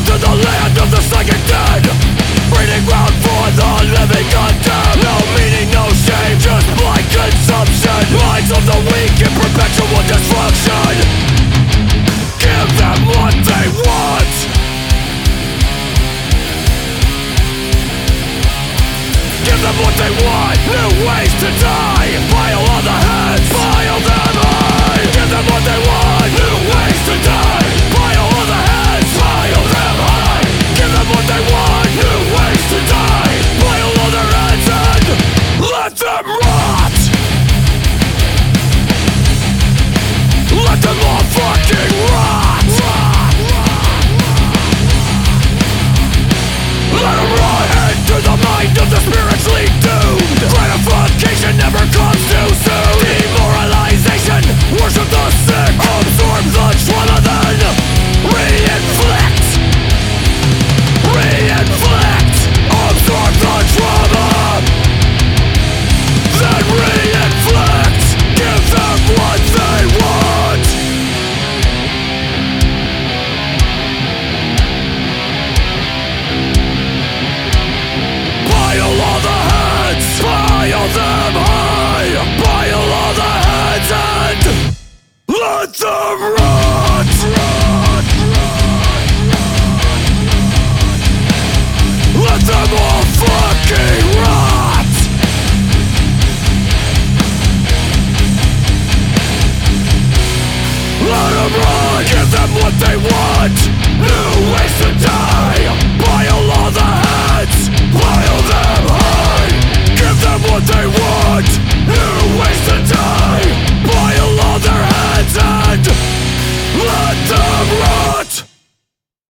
to the land of the psychic dead, breeding ground for the living undamned. No meaning, no shame, just blind consumption. Minds of the weak in perpetual dysfunction. Give them what they want. Give them what they want. New ways to die. Pile on the heads, pile them high. Give them what they want. New ways to die. Pile on the heads, pile them high. Give them what they want. New ways to die. Pile on their heads and let them rot. Let them all fucking rot. Let them rot into the mind of the spiritually doomed. Gratification never comes too soon. Demoralization, worship the sick. Absorb the trauma, then reinflict. Reinflict. Absorb the trauma, then reinflict. Give them what they want. Pile all the heads, pile them high. Pile all the heads and let them rot. Let them all fucking rot. Let them rot. Give them what they want. New ways to die.